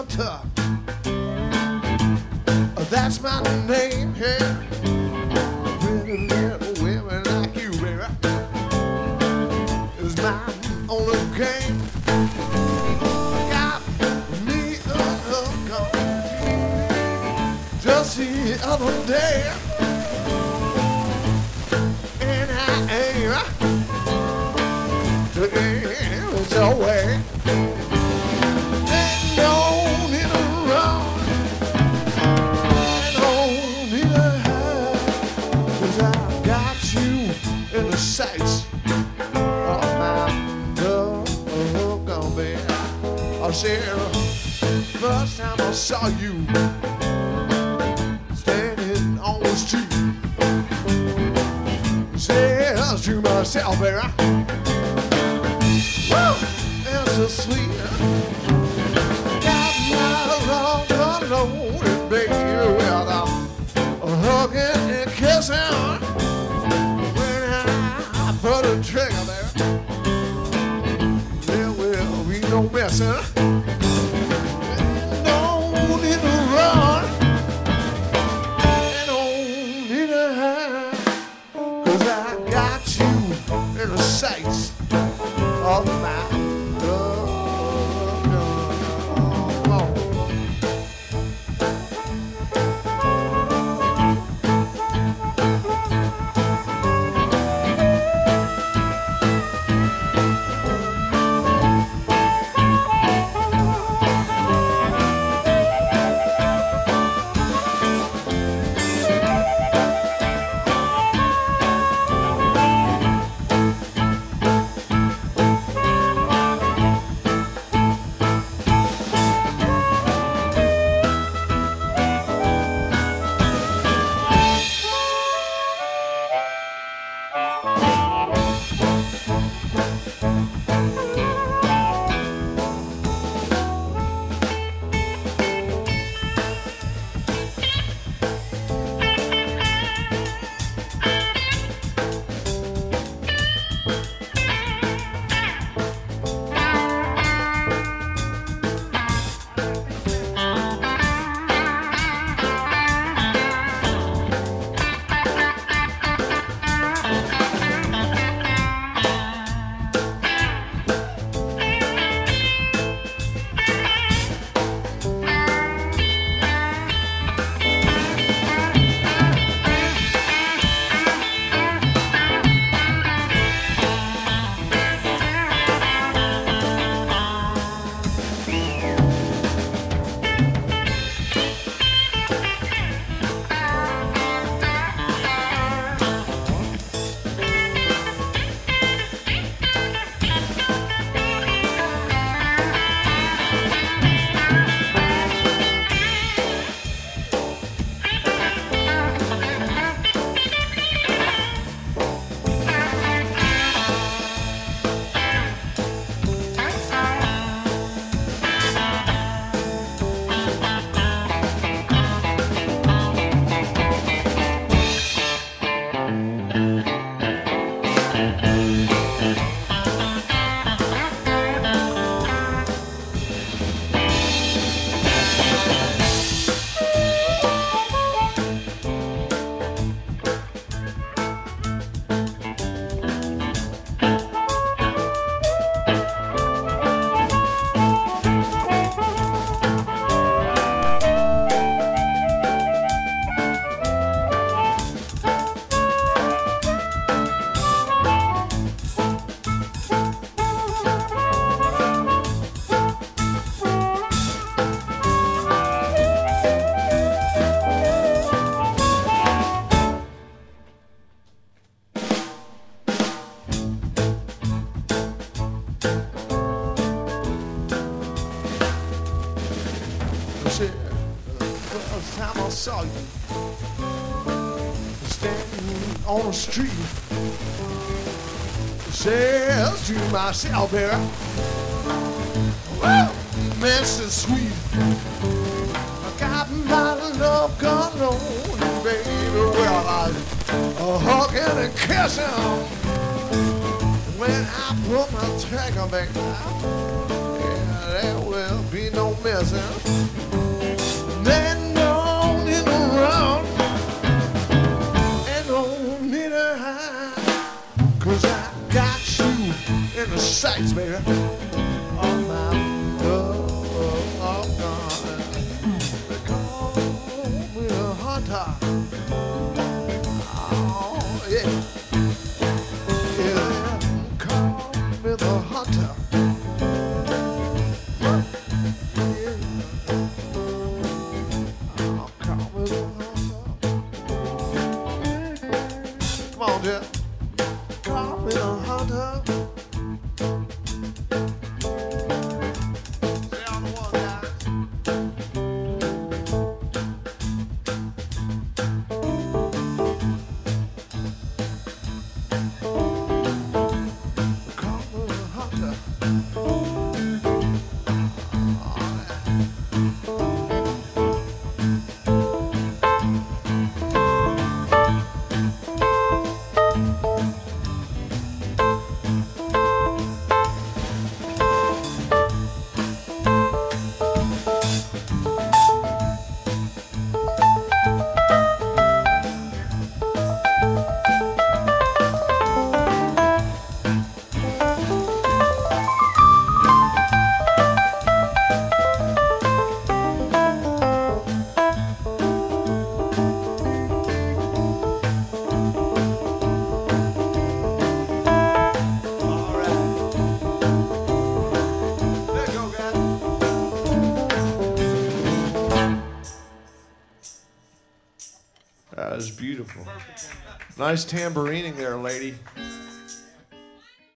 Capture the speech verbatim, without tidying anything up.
Hunter. That's my name, hey. Pretty little women like you, baby, is my only game. Got me a hook on just the other day, and I aim to aim it away. Ain't no need to run. In the sights of my love, gonna be. I said, first time I saw you standing on the street, said to myself, baby, woo, it's so sweet. Got my love alone, baby, with a hugging and kissing. Put a trigger there. There will be no messing. No need to run. No need to hide. 'Cause I got you in the sights of my love. Come on. saw you standing on the street. Says to myself, baby, well, man, so sweet. I got my love gone on, baby. Well, I a hugging and kissing when I put my trigger back. Yeah, there will be no no messing. Then don't need to run and don't need to hide, 'cause I got you in the sights, baby. Oh my love, oh God, they call me a hunter. Oh yeah, yeah, call me the hunter. Come on, Jeff. Call me the hunter. Stay on the one, guys. Call me the hunter. That was beautiful. Nice tambourining there, lady.